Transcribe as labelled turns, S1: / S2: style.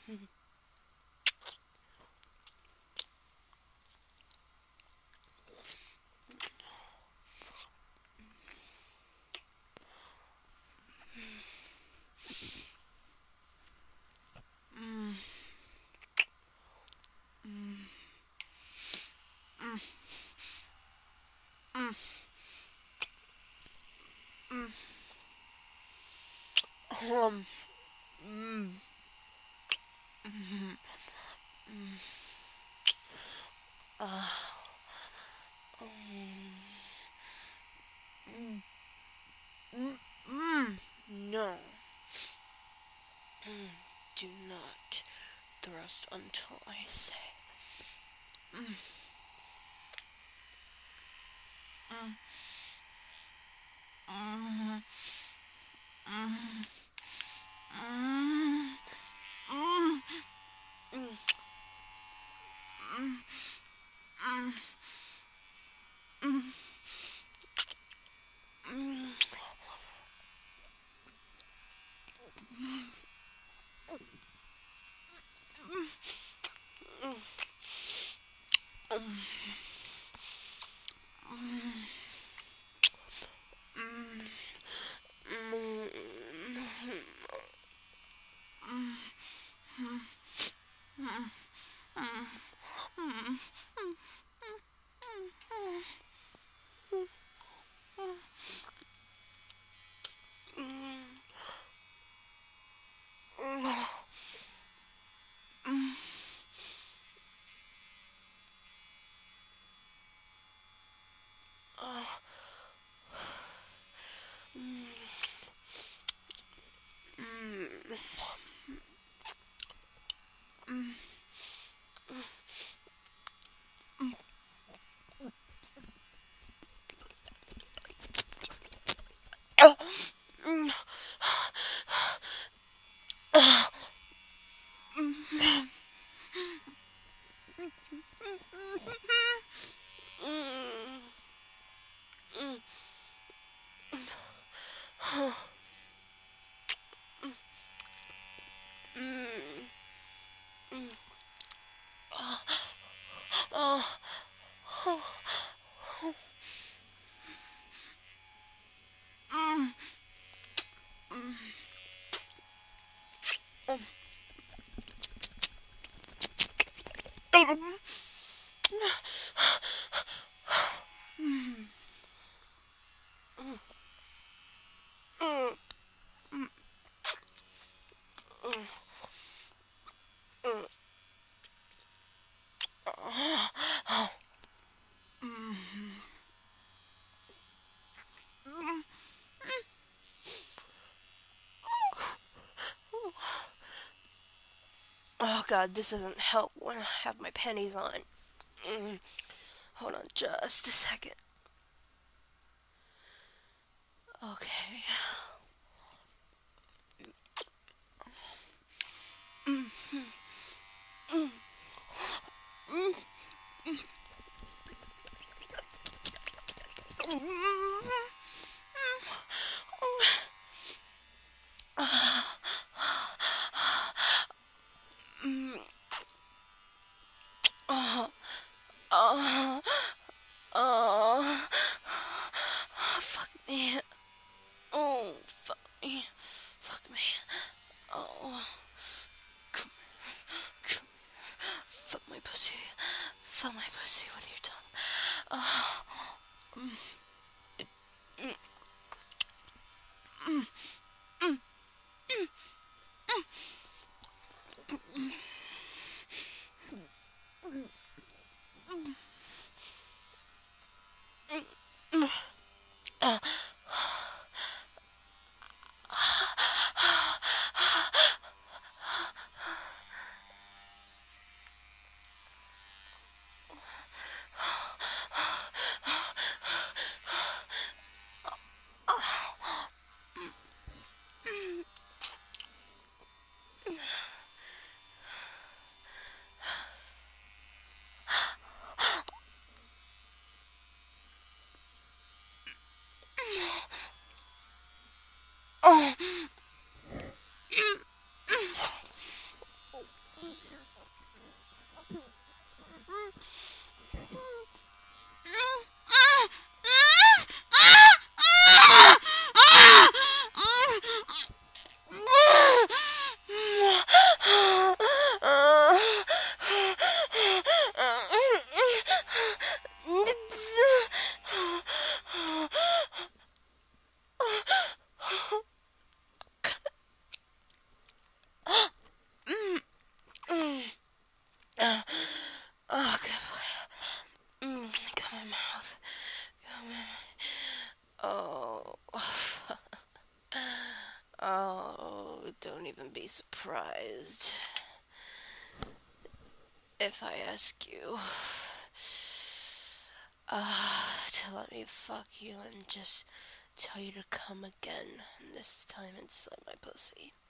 S1: Um, mm, no, do not thrust until I say. Oh god, this doesn't help when I have my panties on. Mm, hold on just a second. Okay. Oh, fuck me. Oh, fuck me. Fuck me. Oh, come, come, fuck my pussy. Fuck my pussy with your tongue. Oh, won't even be surprised if I ask you to let me fuck you and just tell you to come again, and this time inside my pussy.